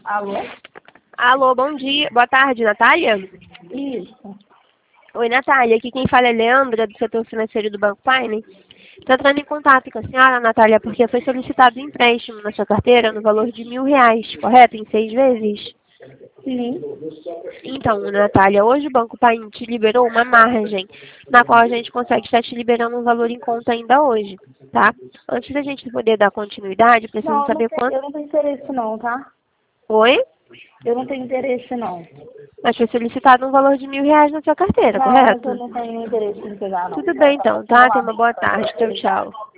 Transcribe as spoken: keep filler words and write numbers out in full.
Alô? Alô, bom dia. Boa tarde, Natália? Isso. Oi, Natália. Aqui quem fala é Leandra, do setor financeiro do Banco Paine. Estou entrando em contato com a senhora, Natália, porque foi solicitado um empréstimo na sua carteira no valor de mil reais, correto? Em seis vezes? Sim. Então, Natália, hoje o Banco Paine te liberou uma margem, na qual a gente consegue estar te liberando um valor em conta ainda hoje, tá? Antes da gente poder dar continuidade, preciso Não, eu não saber tenho, quanto... eu não tenho interesse não, tá? Oi? Eu não tenho interesse não. Mas foi solicitado um valor de mil reais na sua carteira, Não, mas eu correto? não tenho interesse em pegar não. Tudo bem Só pra então, fazer tá? um Tenha uma boa aviso pra tarde. Tchau, você, tá? tchau.